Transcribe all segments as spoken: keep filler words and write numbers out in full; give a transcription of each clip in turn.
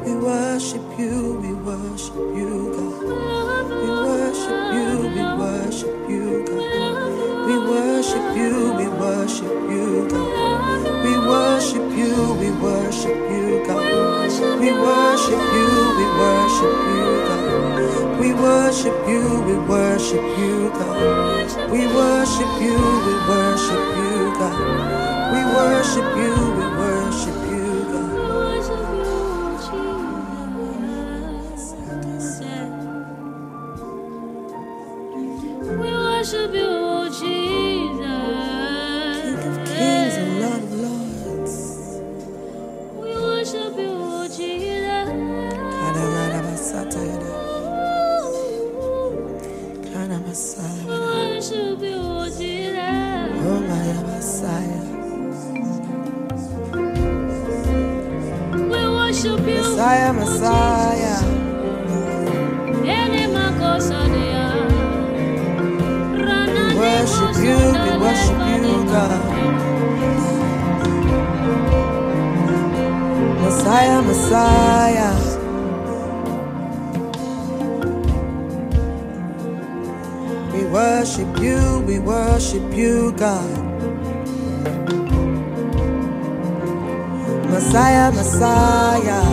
We worship you, we worship you, God. We worship you, we worship you, God. We worship you, we worship you, God. We worship you, we worship you, God. We worship you, we worship you, God. We worship you, we worship you, God. We worship you, we worship you, God. We worship you, we worship you, God. We worship you, Jesus. King of kings and Lord of lords. We worship you, Jesus. We worship you, Jesus. Oh my Messiah. We worship you, Messiah, Messiah. We worship you, we worship you, God. Messiah, Messiah. We worship you, we worship you, God. Messiah, Messiah.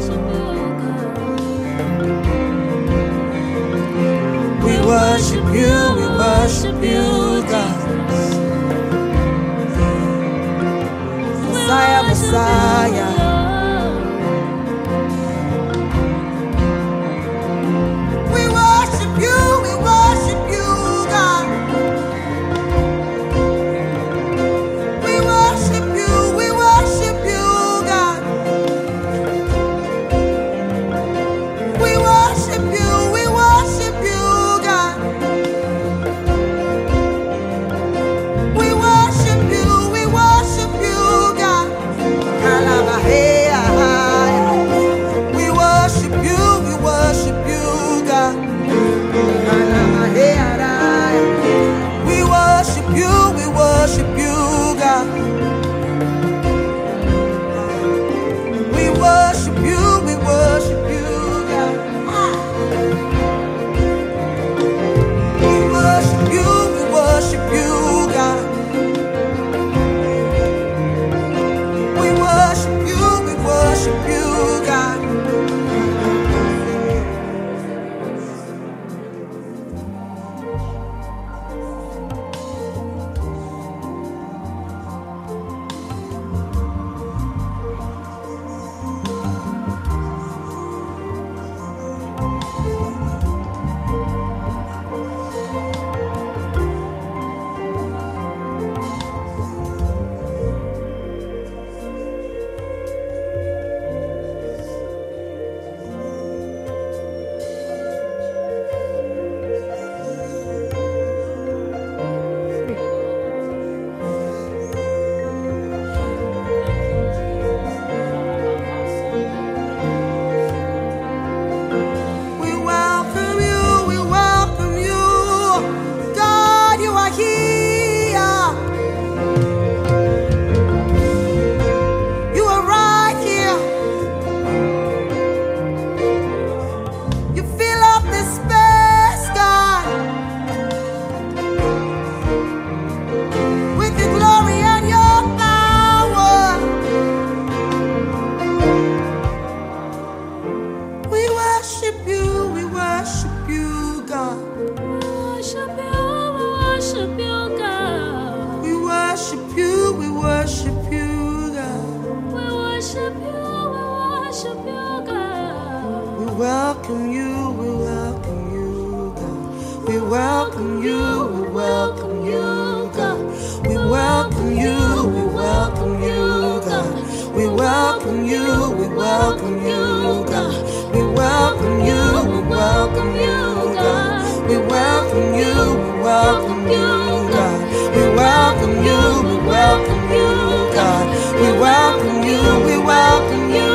We worship you, we worship you, God. Messiah, Messiah. We worship you, we worship you, God. We worship you, we worship you, God. We worship you, we worship you, God. We worship you, we worship you, God. We worship you, we worship you, God. We worship you, we worship you, God. We worship you, we worship you, God. We worship you, we worship you, God. We worship you, we worship you, God. We welcome you, we welcome you. God, you are here. You are right here. You fill up this space, God, with your glory and your power. We worship you, we worship you, God. We worship you, we worship you, God. We worship you, we worship you, God. We welcome you, we welcome you, God. We welcome you, we welcome you, God. We welcome you, we welcome you, God. We welcome you, we welcome you, God. We welcome you, we welcome you, God. We welcome you, we welcome you, God. We welcome you, we welcome you, God. We welcome you, we welcome you.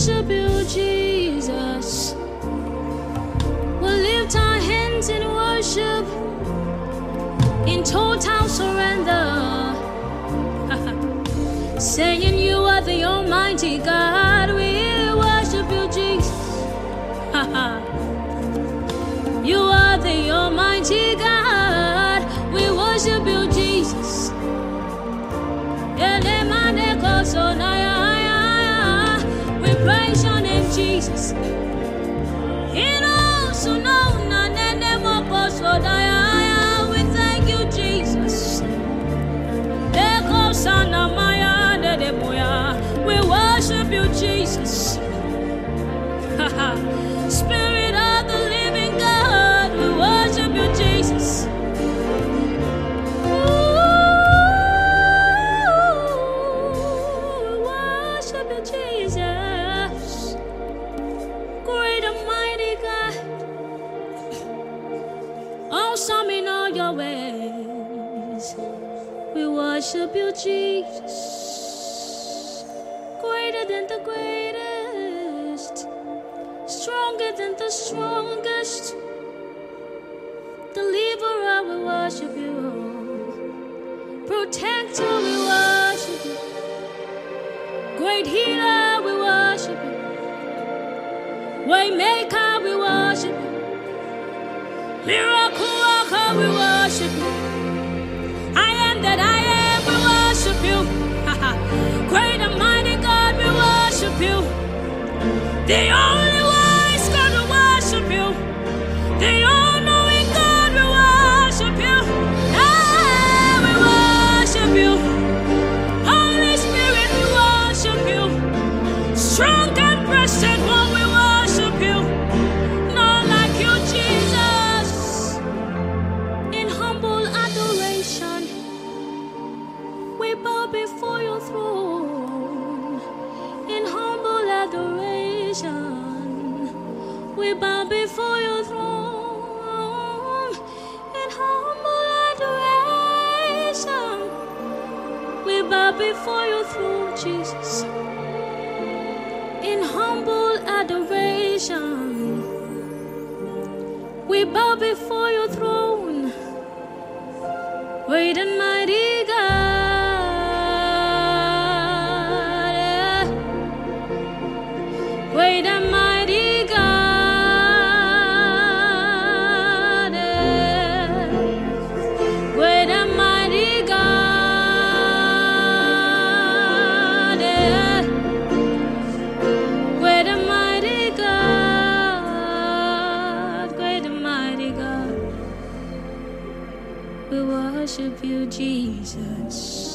worship you, Jesus. We'll lift our hands in worship, in total surrender, saying you are the Almighty God. We worship you, Jesus. You are the Almighty God. We worship you, Jesus. We praise your name, Jesus. We thank you, Jesus. We worship you, Jesus. Spirit of the living God, we worship you, Jesus. Ooh, we worship you, Jesus. Great and mighty God, awesome in all your ways. We worship you, Jesus. Greater than the greatest, stronger than the strongest. Deliverer, we worship you. Protector, we worship you. Great healer, we worship you. Waymaker, we worship you. Miracle worker, we worship you. I am that I am, we worship you. Great and mighty God, we worship you. The only wise God, we worship you. The all-knowing God, we worship you. Ah, we worship you. Holy Spirit, we worship you. Strong and blessed one, we worship you. None like you, Jesus. In humble adoration, we bow before your throne. In humble adoration, we bow before your throne. In humble adoration, we bow before your throne, Jesus. In humble adoration, we bow before your throne. Great and mighty God, yeah. Great and mighty God, yeah. Great and mighty God, yeah. Great and mighty God, great and mighty God. We worship you, Jesus.